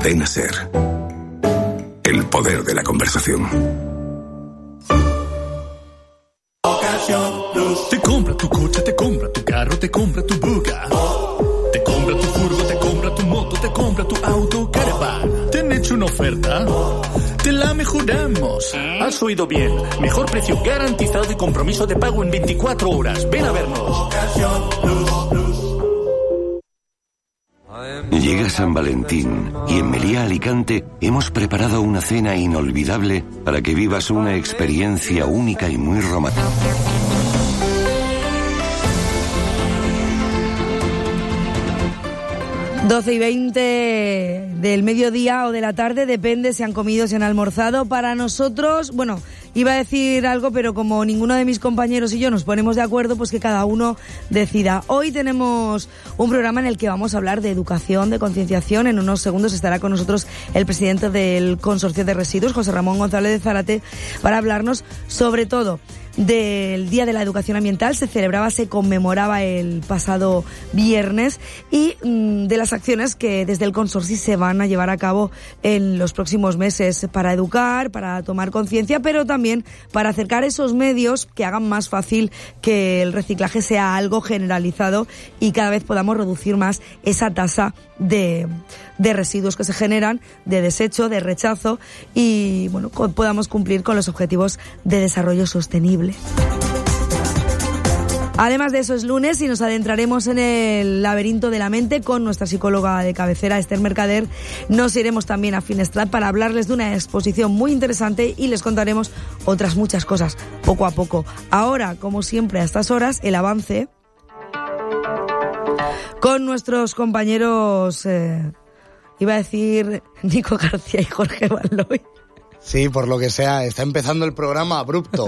Cadena SER. El poder de la conversación. Te compra tu coche, te compra tu carro, te compra tu buga. Te compra tu furgo, te compra tu moto, te compra tu auto, caravan. ¿Te han hecho una oferta? Te la mejoramos. Has oído bien. Mejor precio garantizado y compromiso de pago en 24 horas. Ven a vernos. Llega San Valentín y en Meliá Alicante hemos preparado una cena inolvidable para que vivas una experiencia única y muy romántica. Doce y 20 del mediodía o de la tarde, depende si han comido, si han almorzado. Para nosotros, bueno, iba a decir algo, pero como ninguno de mis compañeros y yo nos ponemos de acuerdo, pues que cada uno decida. Hoy tenemos un programa en el que vamos a hablar de educación, de concienciación. En unos segundos estará con nosotros el presidente del Consorcio de Residuos, José Ramón González de Zárate, para hablarnos sobre todo del Día de la Educación Ambiental. Se conmemoraba el pasado viernes, y de las acciones que desde el consorcio se van a llevar a cabo en los próximos meses para educar, para tomar conciencia, pero también para acercar esos medios que hagan más fácil que el reciclaje sea algo generalizado y cada vez podamos reducir más esa tasa de residuos que se generan, de desecho, de rechazo, y bueno, podamos cumplir con los objetivos de desarrollo sostenible. Además de eso, es lunes y nos adentraremos en el laberinto de la mente con nuestra psicóloga de cabecera, Esther Mercader. Nos iremos también a Finestrat para hablarles de una exposición muy interesante y les contaremos otras muchas cosas poco a poco. Ahora, como siempre a estas horas, el avance con nuestros compañeros, iba a decir Nico García y Jorge Balloy. Sí, por lo que sea, está empezando el programa abrupto.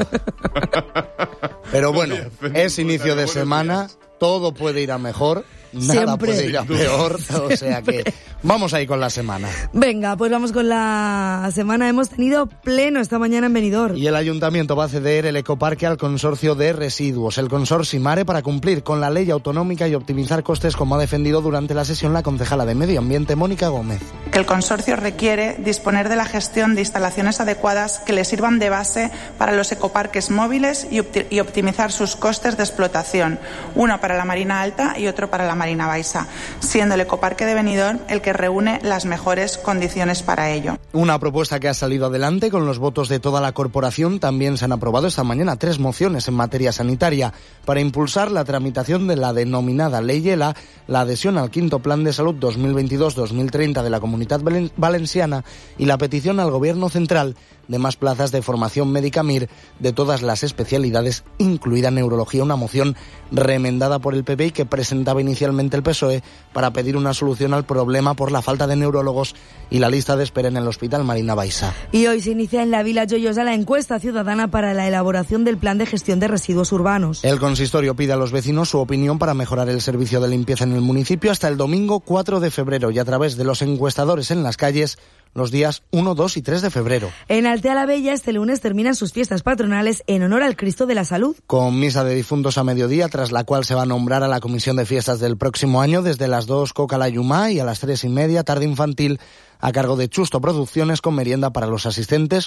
Pero bueno, es inicio de semana, todo puede ir a mejor, nada Siempre. Puede ir a peor, o sea que vamos ahí con la semana. Venga, pues vamos con la semana. Hemos tenido pleno esta mañana en Benidorm. Y el ayuntamiento va a ceder el ecoparque al consorcio de residuos, el consorcio Mare, para cumplir con la ley autonómica y optimizar costes, como ha defendido durante la sesión la concejala de Medio Ambiente, Mónica Gómez. Que el consorcio requiere disponer de la gestión de instalaciones adecuadas que le sirvan de base para los ecoparques móviles y optimizar sus costes de explotación, uno para la Marina Alta y otro para la Marina Baixa, siendo el ecoparque de Benidorm el que reúne las mejores condiciones para ello. Una propuesta que ha salido adelante con los votos de toda la corporación. También se han aprobado esta mañana 3 mociones en materia sanitaria para impulsar la tramitación de la denominada Ley ELA, la adhesión al 5º Plan de Salud 2022-2030 de la Comunidad Valenciana y la petición al Gobierno Central de más plazas de formación médica MIR de todas las especialidades, incluida neurología, una moción remendada por el PP y que presentaba inicialmente el PSOE para pedir una solución al problema por la falta de neurólogos y la lista de espera en el Hospital Marina Baixa. Y hoy se inicia en la Vila Joyosa la encuesta ciudadana para la elaboración del plan de gestión de residuos urbanos. El consistorio pide a los vecinos su opinión para mejorar el servicio de limpieza en el municipio hasta el domingo 4 de febrero y a través de los encuestadores en las calles los días 1, 2 y 3 de febrero. En Altea la Bella este lunes terminan sus fiestas patronales en honor al Cristo de la Salud. Con misa de difuntos a mediodía, tras la cual se va a nombrar a la comisión de fiestas del próximo año. Desde las 2 Coca la Yumá y a las 3:30 tarde infantil a cargo de Chusto Producciones, con merienda para los asistentes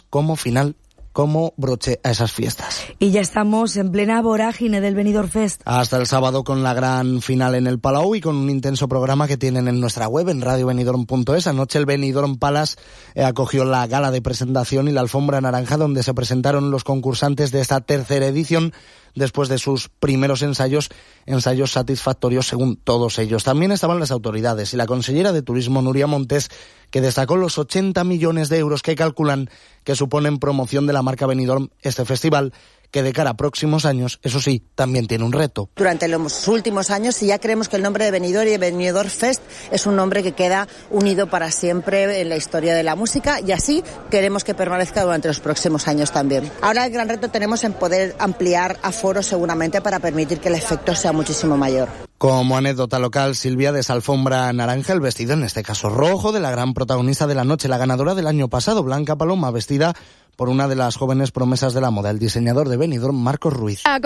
como broche a esas fiestas. Y ya estamos en plena vorágine del Benidorm Fest. Hasta el sábado con la gran final en el Palau y con un intenso programa que tienen en nuestra web, en radiobenidorm.es. Anoche el Benidorm Palace acogió la gala de presentación y la alfombra naranja, donde se presentaron los concursantes de esta tercera edición, después de sus primeros ensayos satisfactorios según todos ellos. También estaban las autoridades y la consellera de Turismo, Nuria Montes, que destacó los 80 millones de euros que calculan que suponen promoción de la marca Benidorm este festival, que de cara a próximos años, eso sí, también tiene un reto. Durante los últimos años, si ya creemos que el nombre de Benidorm y Benidorm Fest es un nombre que queda unido para siempre en la historia de la música, y así queremos que permanezca durante los próximos años también. Ahora el gran reto tenemos en poder ampliar aforos seguramente para permitir que el efecto sea muchísimo mayor. Como anécdota local, Silvia, de esa alfombra naranja, el vestido, en este caso rojo, de la gran protagonista de la noche, la ganadora del año pasado, Blanca Paloma, vestida por una de las jóvenes promesas de la moda, el diseñador de Benidorm, Marcos Ruiz.